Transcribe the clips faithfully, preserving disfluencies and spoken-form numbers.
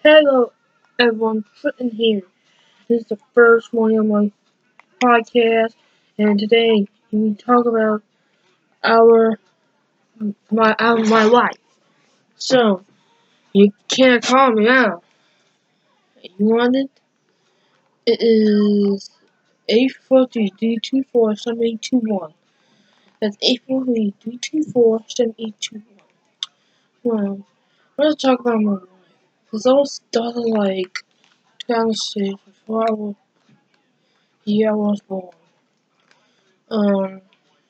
Hello, everyone. Trenton here. This is the first one of my podcast, and today we talk about our my our, my life. So you can't call me out. You want it? It is eight four three three two four seven eight two one. That's eight four three three two four seven eight two one. Well, let's talk about my life. This all started like two thousand six before I was year I was born. Um.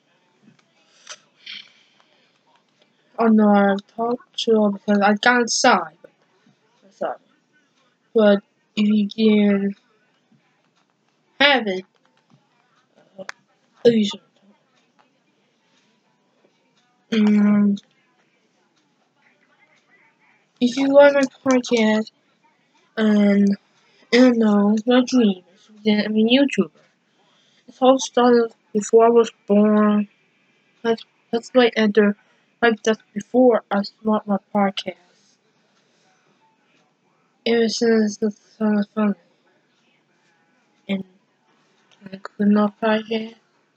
Oh no, I talked to her because I got inside. Sorry. But if you can have it, uh, you should. Um, if you like my podcast, um, I don't know, it's my dream is to become a YouTuber. This all started before I was born. That's, that's like enter, like that's before I started my podcast. Ever since the son of fun. And I could not podcast.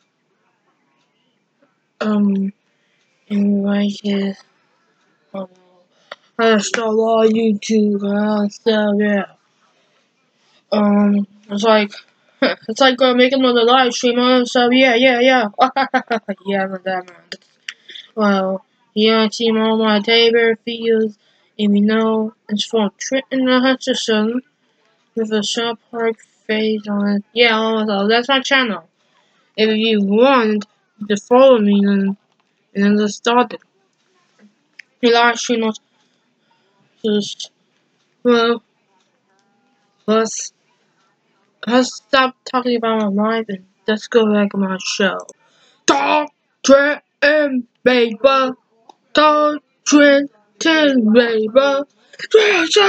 Um, and like it. Um, I installed all YouTube and all that stuff, yeah. Um, it's like, it's like uh, making another live stream and stuff, yeah, yeah, yeah. Yeah, I'm that man. Well, yeah, I see all my favorite videos, and you know, it's from Trenton Hutchison with a South Park face on it. Yeah, also, that's my channel. If you want to follow me, then, then just start it. The live stream was just, well, let's Let's stop talking about my life and let's go back to my show. Talk Trenton, baby. Talk Trenton, baby. Show!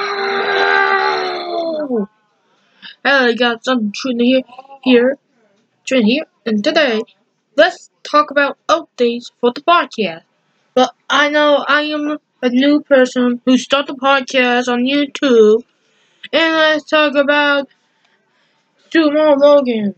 I got some Trenton here, here, Trenton here, and today let's talk about updates for the podcast. But I know I am a new person who started the podcast on YouTube, and let's talk about Sumo Logan.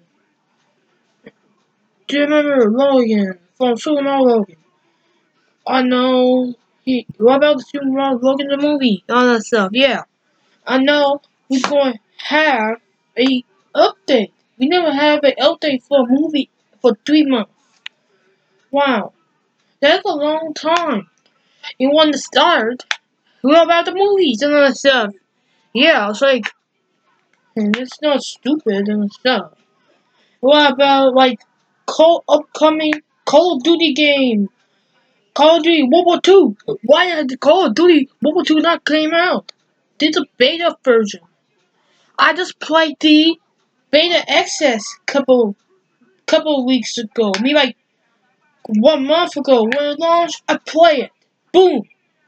Do you remember Logan from Superman Logan? I know. He, what about the Superman Logan the movie? All that stuff. Yeah, I know. We're going to have a update. We never have an update for a movie for three months. Wow, that's a long time. You want to start? What about the movies and all that stuff? Yeah, it's like, and it's not stupid and stuff. What about like Call upcoming Call of Duty game? Call of Duty World War Two. Why had the Call of Duty World War Two not came out? There's a beta version. I just played the beta access couple couple weeks ago. Maybe like one month ago when it launched. I play it. Boom.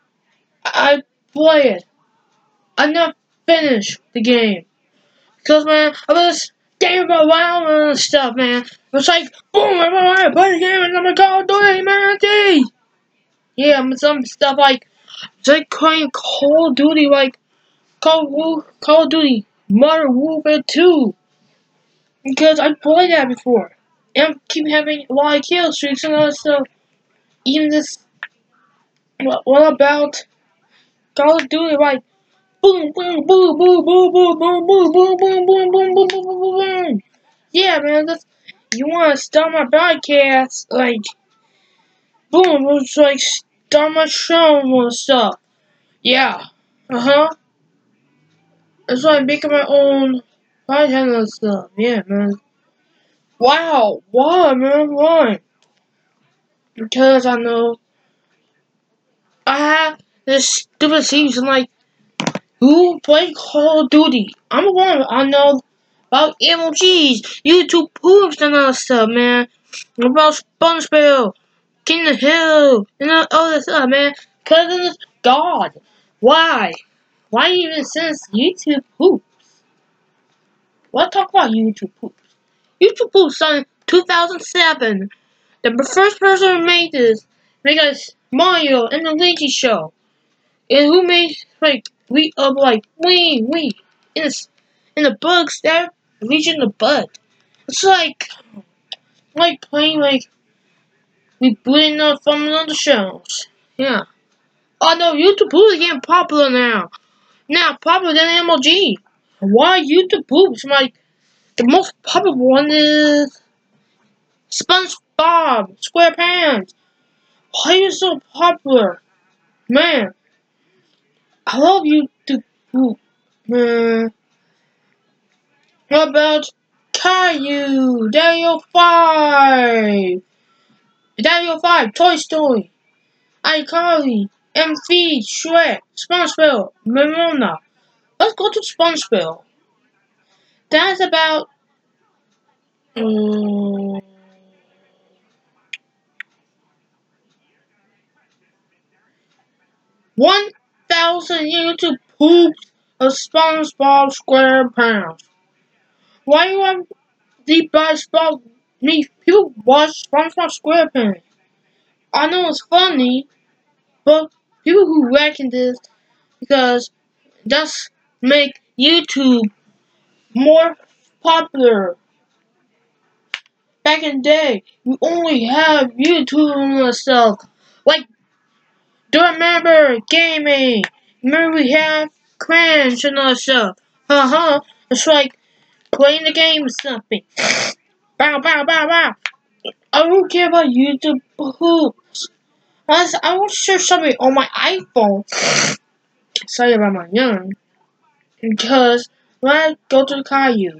I play it. I not finished the game because man, I was gaming around and stuff, man. It's like boom, I play the game and I'm like Call of Duty, man. Gee. Yeah, some stuff like it's like playing Call of Duty, like Call of, Call of Duty Modern Warfare two, because I played that before, and I keep having a lot of kill streaks and all that stuff. Even this, what, what about Call of Duty, like boom, boom, boom, boom, boom, boom, boom, boom, boom, boom, boom, boom, boom, boom, boom, boom, boom. Yeah, man, that's you want to start my broadcast, like boom, it's like start my show and stuff. Yeah, uh huh. That's why I'm making my own podcast and stuff. Yeah, man. Wow. Why, man? Why? Because I know I have this stupid season like who played Call of Duty. I'm the one. I know about M O Gs, YouTube poofs and all that stuff, man. About SpongeBob, King of the Hill, and all all that stuff, man. Cause it's God. Why? Why even since YouTube poops? Let's talk about YouTube poops. YouTube poops started in two thousand seven. The first person who made this made us Mario and the Luigi Show. And who made like we up like we we in the in the bugs that reaching the bud. It's like like playing like we booting up from another shells. Yeah. Oh no, YouTube is getting popular now. Now popular than M L G. Why YouTube Boops? Like the most popular one is SpongeBob SquarePants. Why are you so popular? Man, I love YouTube Boop. Man, how about Caillou, Daniel five, Daniel five, Toy Story, iCarly, M V, Shrek, SpongeBob, Ramona. Let's go to SpongeBob. That's about um, one thousand YouTube poops of SpongeBob SquarePants. Why you have the best about me? People watch SpongeBob SquarePants. I know it's funny, but people who reckon this because that's make YouTube more popular. Back in the day, we only have YouTube and stuff. Like, do you remember gaming? Remember we have crunch and all that stuff. Uh huh. It's like playing the game or something. Bow, bow, bow, bow. I don't care about YouTube hoops. Unless I will share something on my iPhone. Sorry about my young. Because when I go to the Caillou,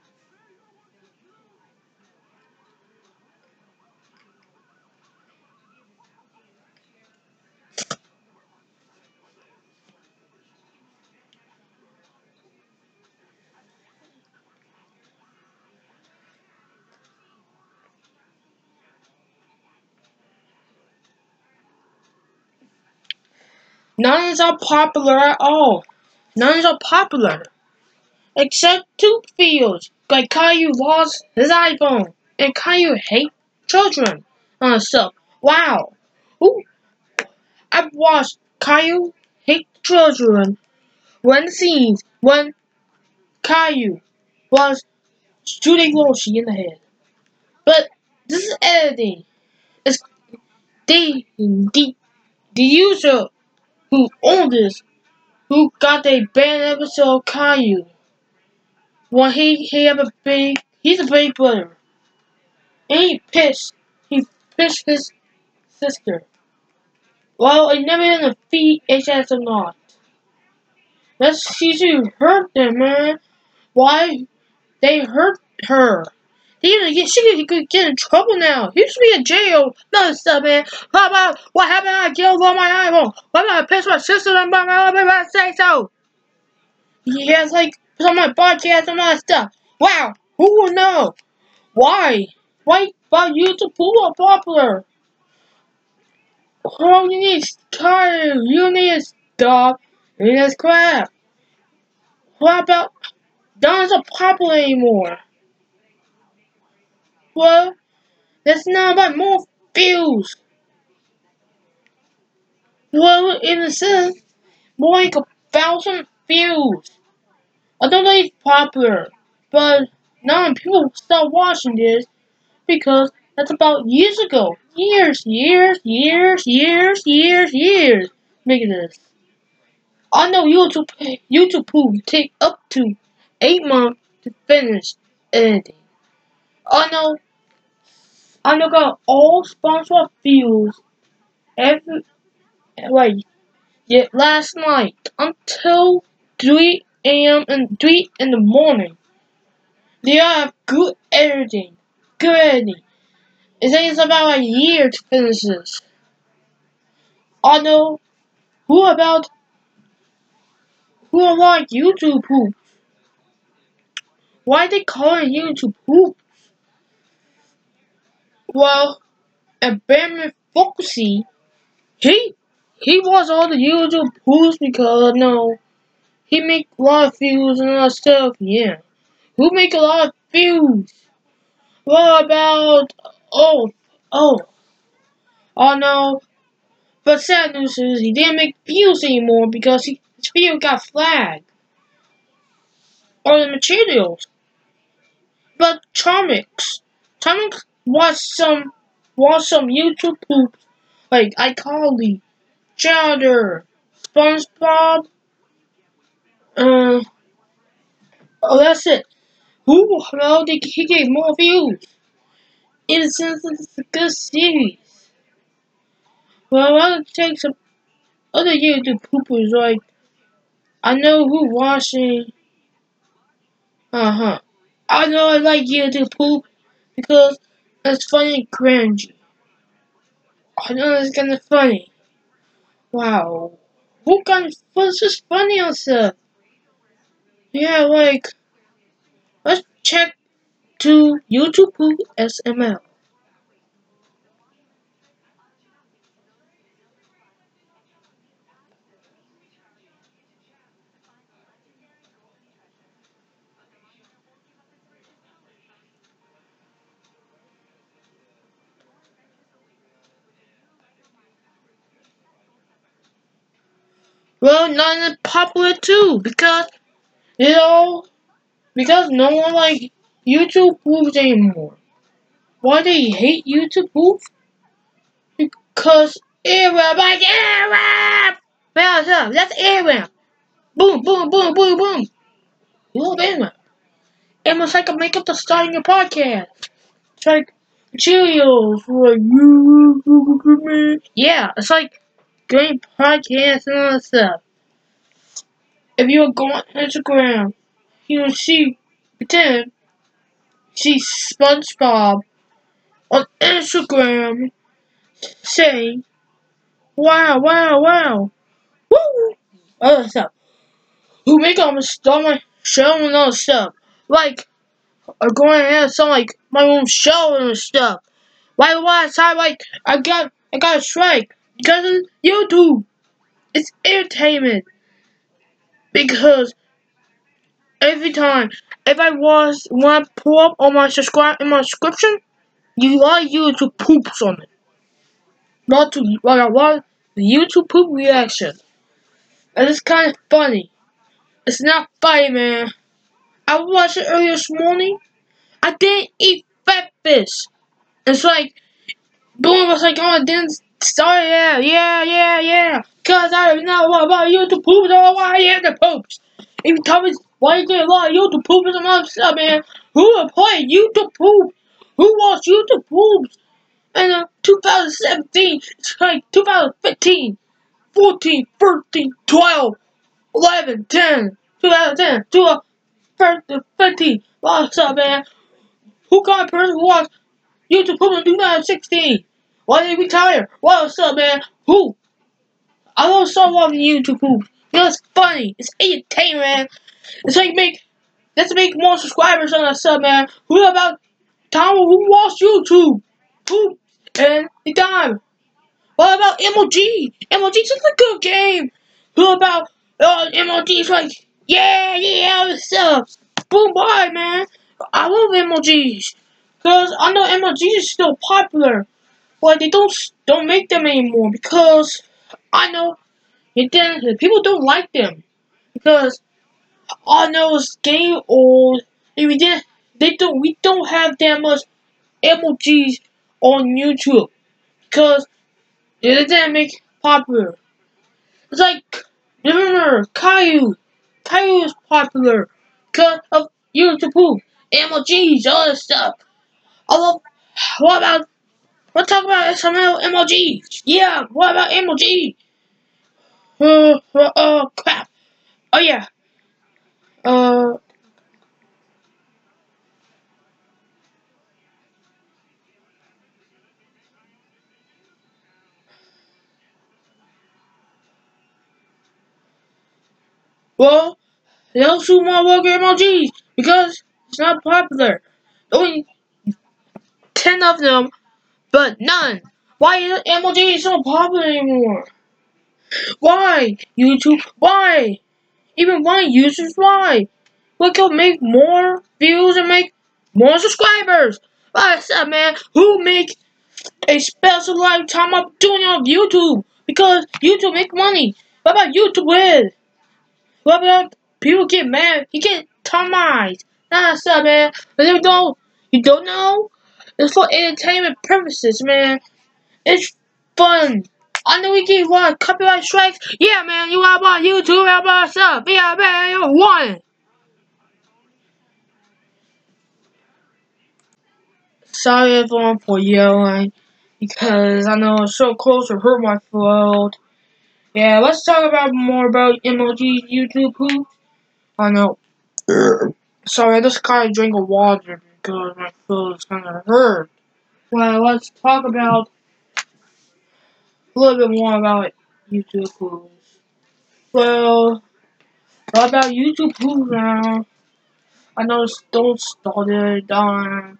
none are popular at all. None are popular. Except two fields. Like Caillou lost his iPhone. And Caillou hate children and stuff. Wow. Ooh, I've watched Caillou hate children when the scenes when Caillou was shooting Roshi in the head. But this is editing. It's the the the user who owned this who got a banned episode of Caillou. When he he have a big he's a big brother. And he pissed he pissed his sister. Well it never in the feet H S or not. That's she should hurt them, man. Why they hurt her? He gonna get she could get in trouble now. He should be in jail. No stuff, man. How about what happened? I killed on my iPhone. Why did I piss my sister and my mom say so? He has like on my podcast and all that stuff. Wow, who would know? Why? Why about you to pull up popular? Oh, you need to you need to stop in this crap. What about Don's not popular anymore? Well, that's not about more views. Well, in a sense, more like a thousand views. I don't know if it's popular, but now people start watching this because that's about years ago. Years, years, years, years, years, years making this. I know YouTube YouTube will take up to eight months to finish editing. I know I know got all sponsor views every like yet last night until three a m and three in the morning. They have good editing. Good editing. It takes about a year to finish this. I know who about who are like YouTube poop. Why they call it YouTube poop? Well, and Benjamin Foxy, he he was all the YouTube poops because no, he make a lot of views and all that stuff. Yeah, who make a lot of views? What about oh oh oh no? But sad news is he didn't make views anymore because he This video got flagged. Or the materials. But Charmix. Charmix watched some watched some YouTube poop like iCarly, Chowder, SpongeBob, uh oh that's it. Who well they he gave more views. In a sense it's a good series. Well I would take some other YouTube poopers like I know who watching uh huh. I know I like YouTube poop because it's funny and cringy. I know it's kinda funny. Wow. Who kind what's just funny on stuff? Yeah, like let's check to YouTube poop S M L. Well, not as popular too, because you know, because no one like YouTube poops anymore. Why they hate YouTube poops? Because airwrap, like airwrap. What's up? That's airwrap. Boom, boom, boom, boom, boom. You love airwrap. It must like a makeup to start in your podcast. It's like Cheerios, like yeah, it's like great podcasts and all that stuff. If you go on Instagram, you will see pretend see SpongeBob on Instagram saying, "Wow, wow, wow, woo!" Other stuff. Who make all my stuff, my show and all stuff. Like, are going to have some like my own show and stuff. Why the last time like I got I got a strike because of YouTube. It's entertainment because every time if I was want to pull up on my subscribe in my description, you like YouTube poops on it. Not to like I want the YouTube poop reaction. And it's kind of funny. It's not funny, man. I watched it earlier this morning. I didn't eat fat fish. It's like Boom was like, oh, I didn't start, yeah, yeah, yeah, yeah. Cause I know what about YouTube poops or why you have the poops. If you tell me why you get a lot of YouTube poops and all stuff, man. Who would play YouTube poop? Who watched YouTube poops? And uh, twenty seventeen, it's like twenty fifteen, fourteen, thirteen, twelve, eleven, ten, twenty ten, twelve, thirteen, fifteen. What's up, man? Who got a person who watched YouTube poop in twenty sixteen? Why did they retire? What's up, man? Who? I don't start watching YouTube poop. You know, it's funny. It's entertainment, man. It's like make, let's make more subscribers on that sub, man. Who about Tom who watched YouTube? Poop and the time. What about M L G? M L G's a good game. Who about uh, M L G's like, yeah, yeah, all this stuff. Boom, bye, man. I love M L Gs. Because I know M L G is still popular. But they don't don't make them anymore because I know it didn't, people don't like them. Because I know it's getting old and we didn't they don't we don't have that much M L Gs on YouTube. Because it didn't make popular. It's like, remember, Caillou. Caillou is popular because of YouTube poop, M L Gs, all that stuff. I love, what about, let's talk about S M L M L Gs. Yeah, what about M L G? Uh, uh, uh, crap. Oh yeah. Uh, well, they'll shoot more work M L Gs because it's not popular. Only ten of them, but none. Why is M L G so popular anymore? Why? YouTube, why? Even why users, why? We could make more views and make more subscribers. What's up, man? Who make a special lifetime opportunity on YouTube? Because YouTube make money. What about YouTube with? What about people get mad? You get termites. Nah, what's up, man? But you don't, you don't know? It's for entertainment purposes, man. It's fun. I know we get what copyright strikes. Yeah, man. You out on YouTube, out by yourself. Yeah, man. You won. Sorry, everyone, for yelling because I know it's so close to hurt my throat. Yeah, let's talk about more about M O G's YouTube poop. I know. Sorry, I just gotta drink of water because my throat is kind of hurt. Well, let's talk about a little bit more about YouTube poops. Well, what about YouTube poop now? I know it's don't started on.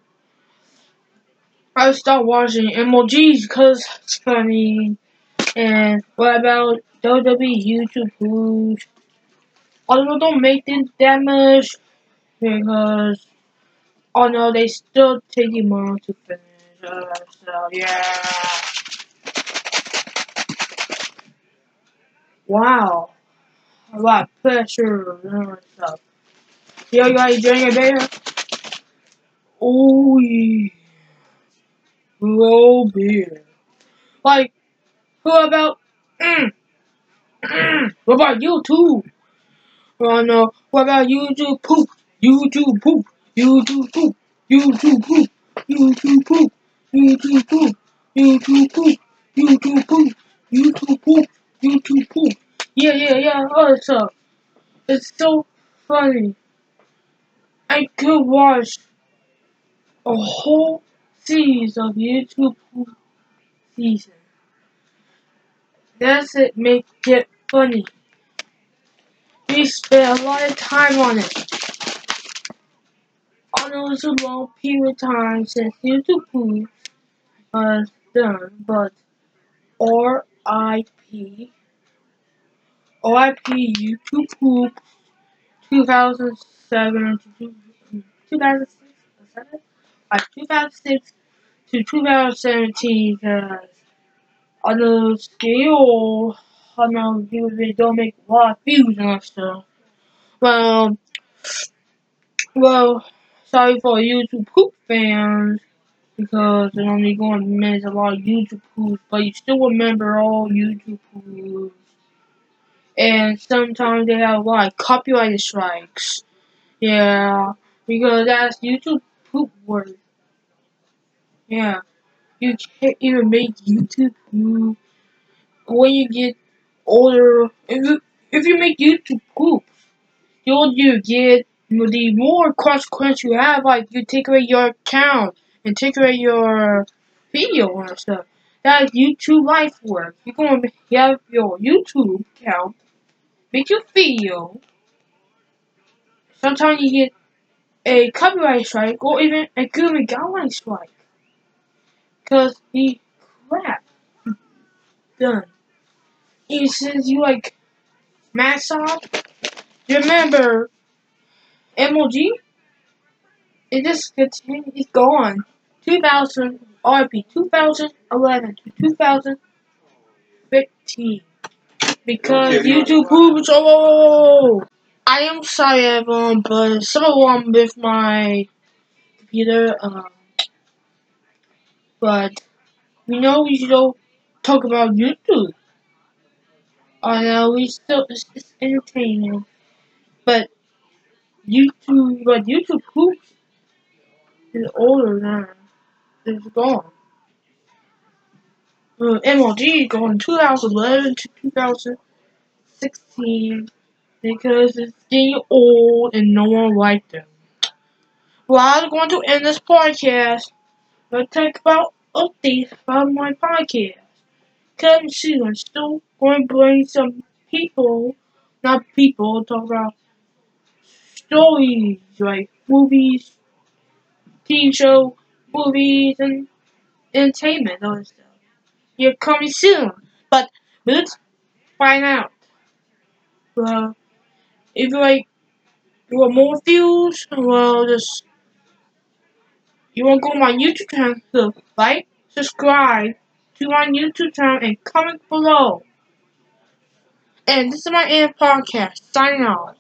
I stopped watching M O Gs because it's funny. And what about W W E YouTube poops? Although don't make it that much because oh no, they still taking long to finish. Uh, so yeah, wow, a lot of pressure and stuff. Yo, you guys drink a beer? Oh yeah, roll beer. Like who about? Mm, mm, what about you too? Oh no, what about YouTube poop? YouTube poop. YouTube poop. YouTube poop. YouTube poop. YouTube poop. YouTube poop. YouTube poop. YouTube poop. YouTube poop. Yeah, yeah, yeah. Oh, it's up. It's so funny. I could watch a whole series of YouTube poop season. That's it. Make it funny. We spent a lot of time on it. I know it's a long period of time since YouTube poop was done, but R I P R I P YouTube Poop two thousand seven to two thousand six, like two thousand six to two thousand seventeen, because on the scale, I know people they don't make a lot of views and stuff. Well, well, sorry for YouTube Poop fans because they're only going to miss a lot of YouTube Poops, but you still remember all YouTube Poops. And sometimes they have a lot of copyright strikes. Yeah, because that's YouTube poop word. Yeah, you can't even make YouTube poop when you get older. If you if you make YouTube poop, the older you get, the more consequence you have. Like you take away your account and take away your video and stuff. That's YouTube life work. You're gonna have your YouTube account, make your video. Sometimes you get a copyright strike or even a Google guideline strike. Cause the crap done. And since you like Microsoft, remember M O G? It just continued, it's gone. two thousand R P two thousand eleven to two thousand fifteen. Because okay, YouTube poops. Oh, I am sorry everyone, but someone with my computer. Um, but we know we should talk about YouTube. I know we still it's, it's entertaining, but YouTube, but YouTube Hoops is older now. It's gone. Uh, M L G going twenty eleven to two thousand sixteen because it's getting old and no one liked them. Well, I'm going to end this podcast. Let's talk about updates about my podcast. Come soon. I'm still going to bring some people, not people, talk about stories like movies, T V show, movies, and entertainment and stuff. You're coming soon, but let's find out. Well, if you like, you want more views, well, just you want to go to my YouTube channel, so like, subscribe to my YouTube channel, and comment below. And this is my end podcast. Signing off.